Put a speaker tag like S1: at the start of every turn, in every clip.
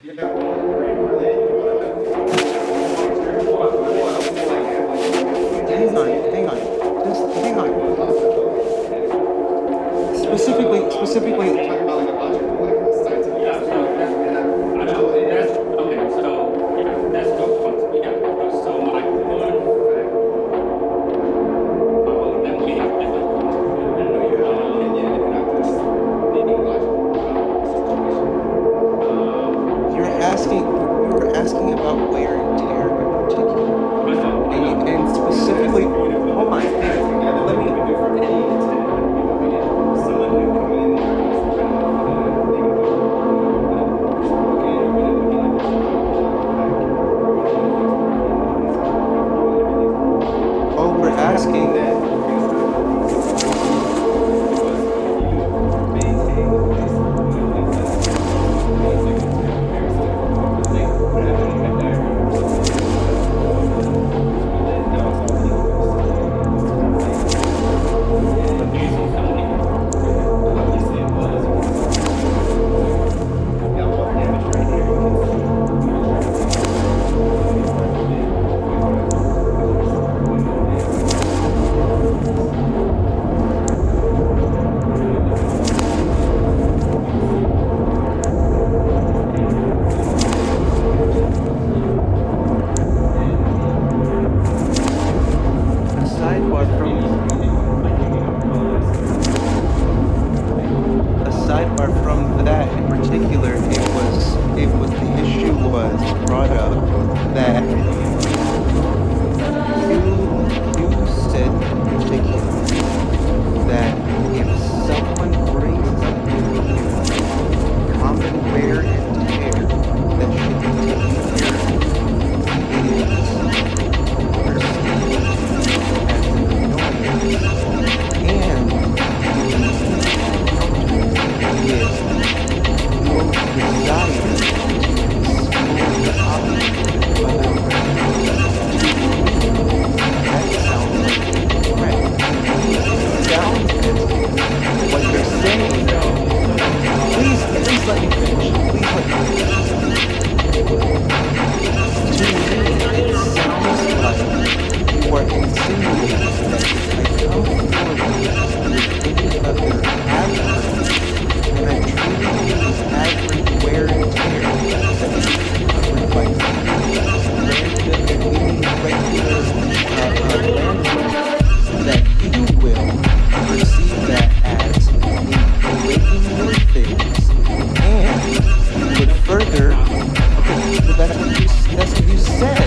S1: Hang on. Just hang on. Specifically. You were asking about wear and tear in particular, and specifically. Hold on. Let me. Oh, we're asking. Sidebar from that in particular, it was the issue was brought up that you said in particular that if someone brings up common wear and tear that should be taken care of, it is perceived as an annoyance and with your desire to explore the option of other that sounds like a threat. It sounds as if what you're saying, please let me finish. Please let me finish. To me, it sounds like you are insinuating that if I come forward with any other adverse and I truly average wear and tear that is covered by regular landlords, that you will perceive that as breaking your things, and you would further. Okay, well that's what you said.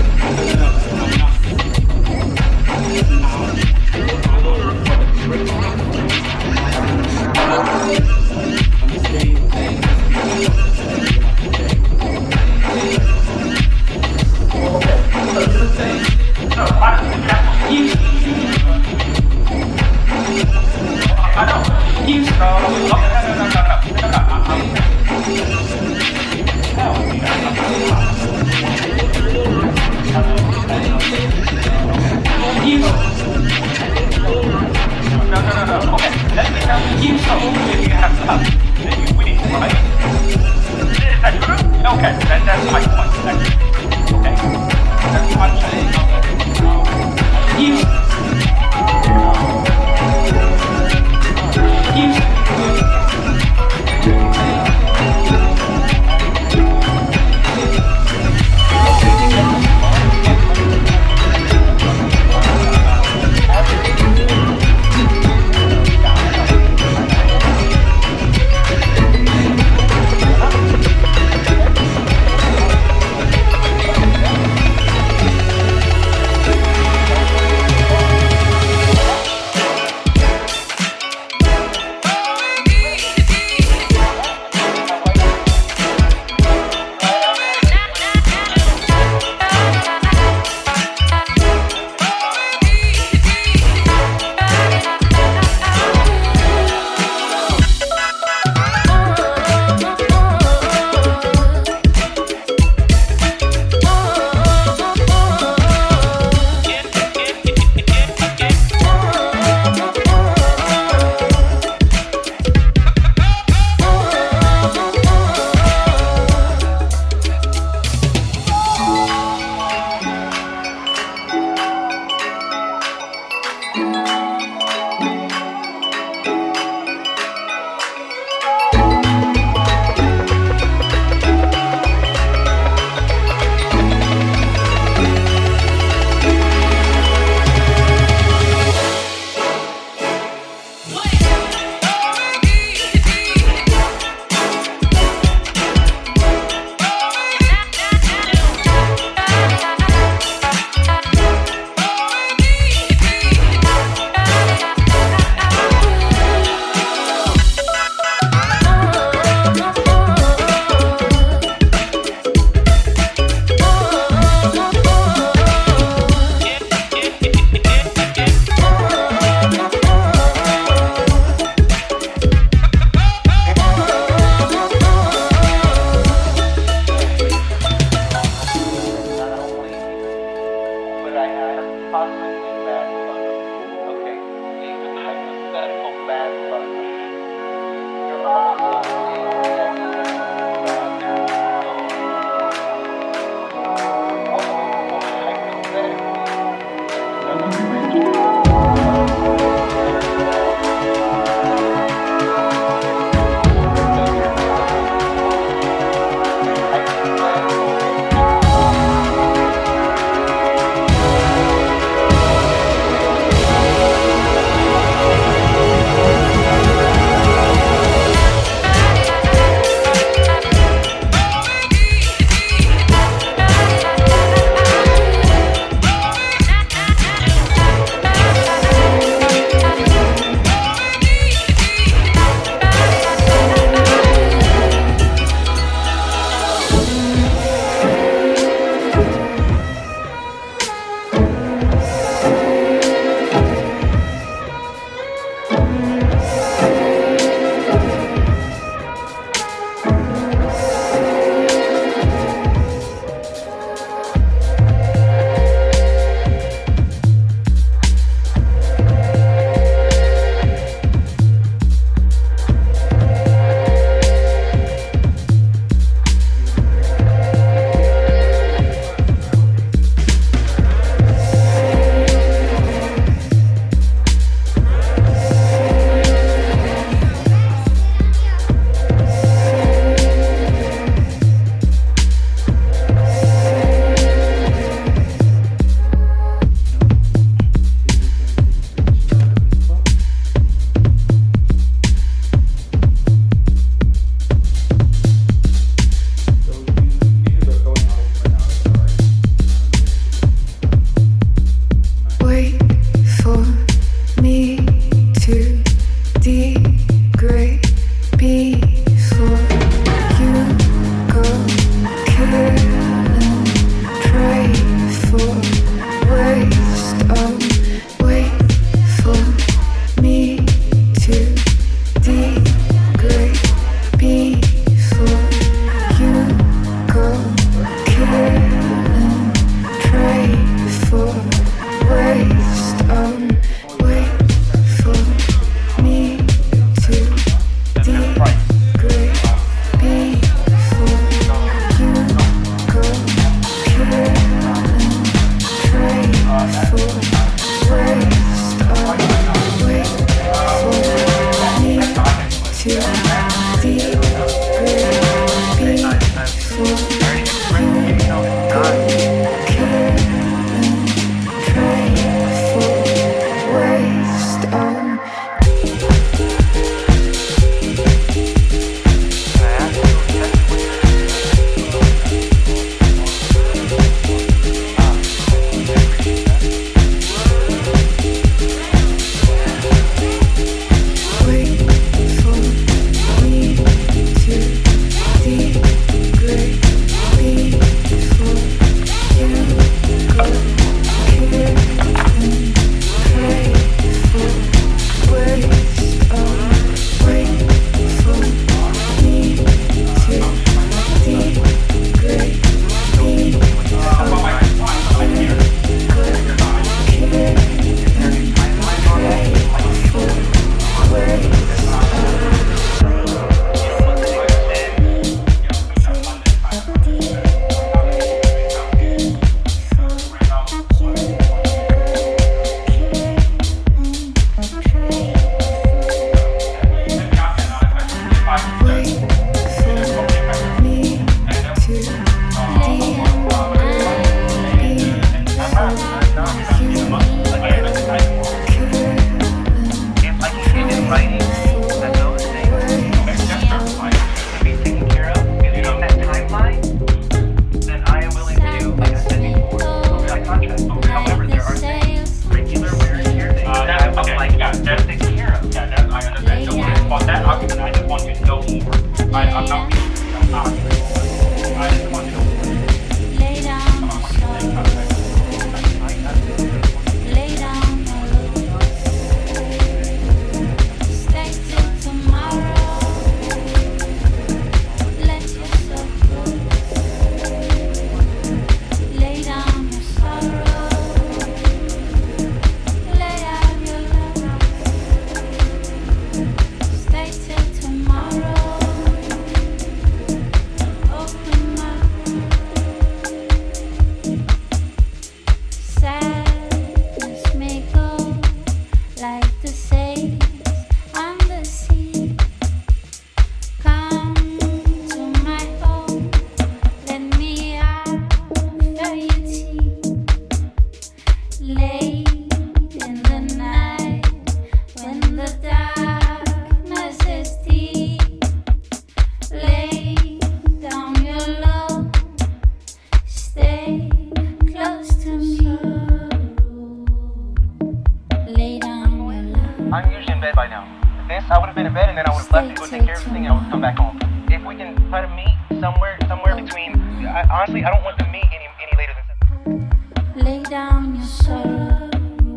S1: into bed, and then I would have left to go take care of everything, and I would come back home. If we can try to meet somewhere between, honestly, I don't want to meet any later than 7.
S2: Lay down your sorrow,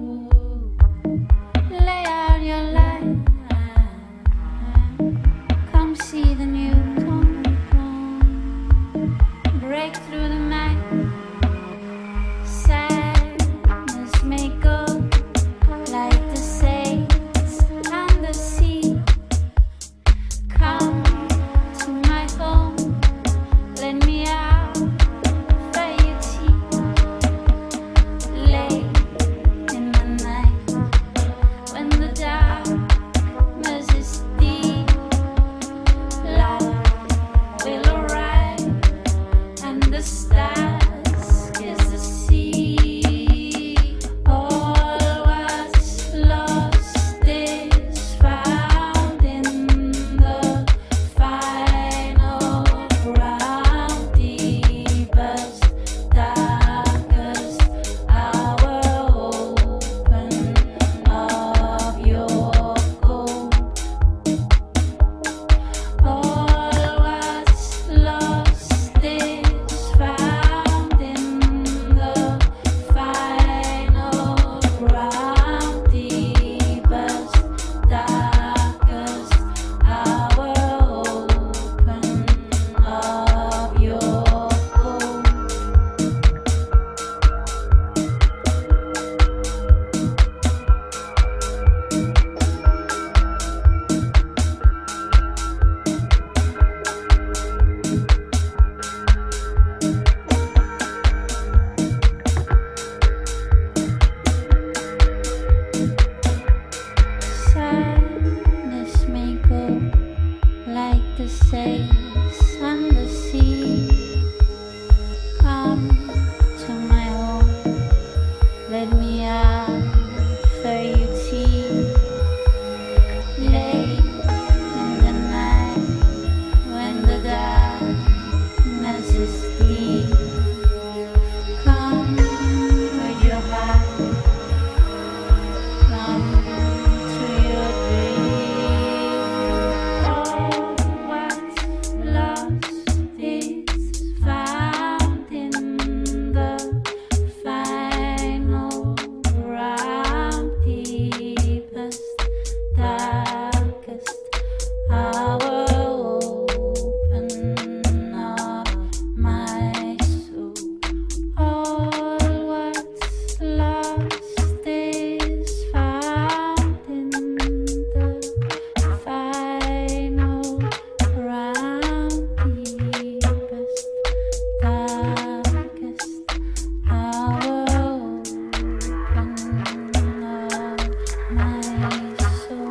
S2: lay out your life. Come see the new dawn, break through the night. Sadness may go like the sails and the sea. Come to my home, let me out for your tea. Late in the night, when the darkness is deep, love will arrive, and the stars kiss the sea. All what's lost is found in the final round, deepest, darkest hour. Open of your home. All what's lost is found in the final round, deepest, darkest hour. Open of your home. Sadness may go like the sails on the sea. Come to my home, let me out for your tea. Late in the night, when the darkness is deep, come with your heart, come to your dream. All what's lost is found in the final round, deepest, darkest hour. Open up my soul. All what's lost is found in the final round, deepest, darkest hour. Open up my soul.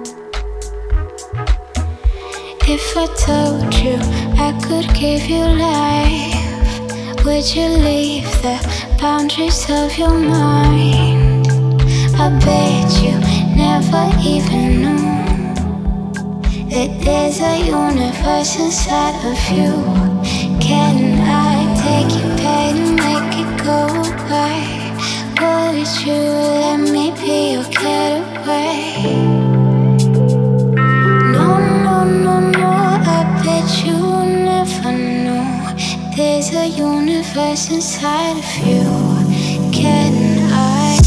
S2: If I told you I could give you life, would you leave the boundaries of your mind? I bet you never even knew that there's a universe inside of you. Can I take your pain and make it go away? Would you let me be your getaway? No, no, no, no, I bet you never knew there's a universe inside of you. Can I?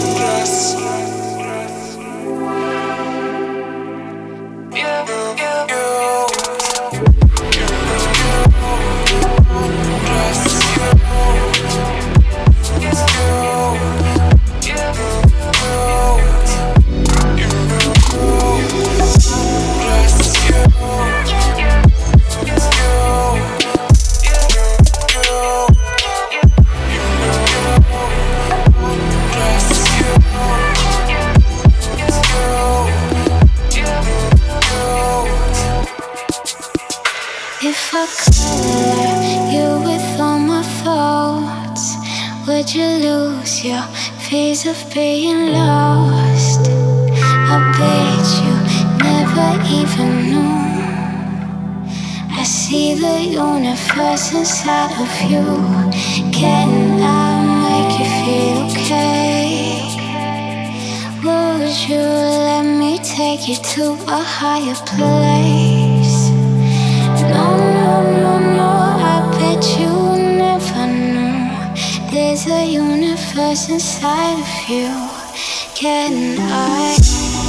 S2: If I color you with all my thoughts, would you lose your phase of being lost? I bet you never even knew. I see the universe inside of you. Can I make you feel okay? Would you let me take you to a higher place. No, no, no, no, I bet you never know. There's a universe inside of you. Can I?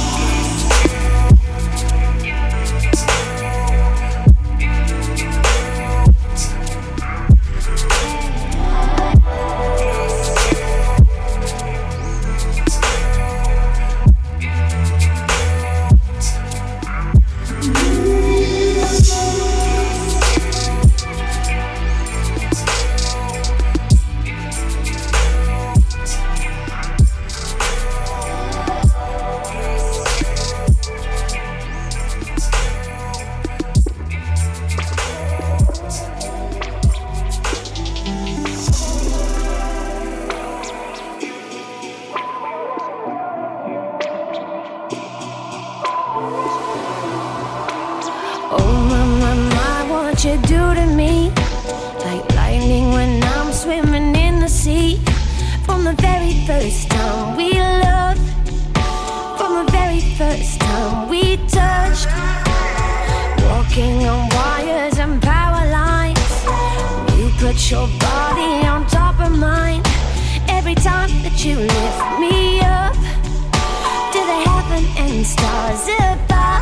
S3: What you do to me, like lightning when I'm swimming in the sea. From the very first time we loved, from the very first time we touched, walking on wires and power lines. You put your body on top of mine. Every time that you lift me up to the heaven and stars above.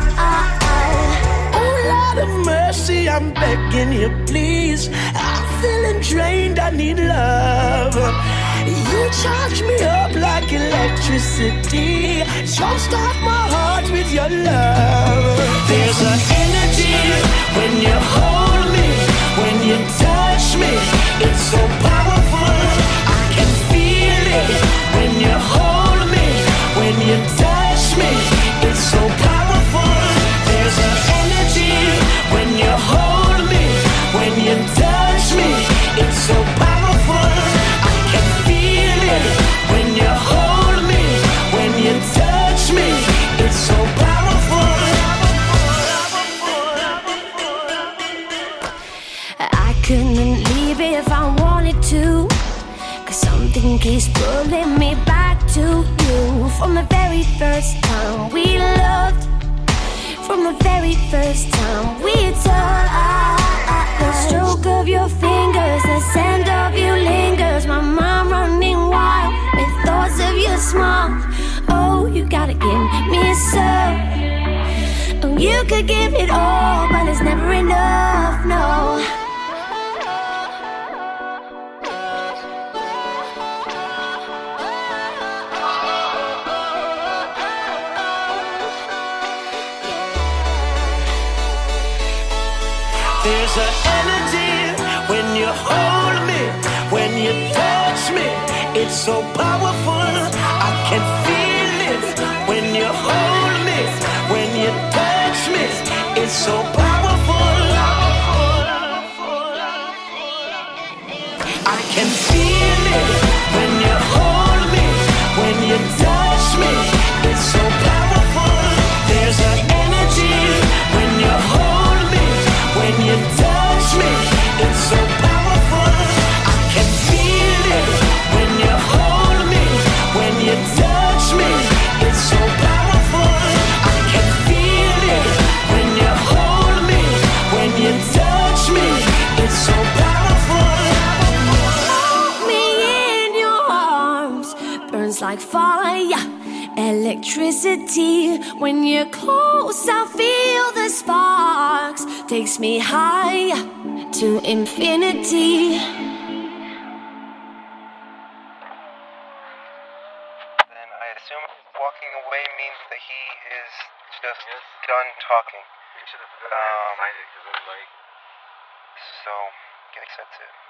S4: Lord of mercy, I'm begging you, please. I'm feeling drained, I need love. You charge me up like electricity. Jumpstart my heart with your love. There's an energy when you hold me, when you touch me. It's so powerful, I can feel it. When you hold me, when you touch me. It's so powerful. There's an energy when you hold me, when you touch me. It's so powerful, I can feel it. When you hold me, when you touch me. It's so powerful.
S3: I couldn't leave if I wanted to, 'cause something keeps pulling me back to you. From the very first time we loved, from the very first time we touched. The stroke of your fingers, the scent of you lingers. My mind running wild with thoughts of your smile. Oh, you gotta give me some. Oh, you could give it all, but it's never enough, no.
S4: There's an energy when you hold me, when you touch me. It's so powerful, I can feel it. When you hold me, when you touch me. It's so powerful, I can feel it. When you hold me, when you touch me. It's so powerful. There's an energy when you hold me, when you touch me. It's so powerful, I can feel it. When you hold me, when you touch me. It's so powerful, I can feel it. When you hold me, when you touch me. It's so powerful.
S3: Hold me in your arms, burns like fire, electricity. When you're close, I feel the sparks. Takes me higher to infinity.
S1: Then I assume walking away means that he is just done talking.
S5: You should have signed it because it was like.
S1: So, I guess that's it.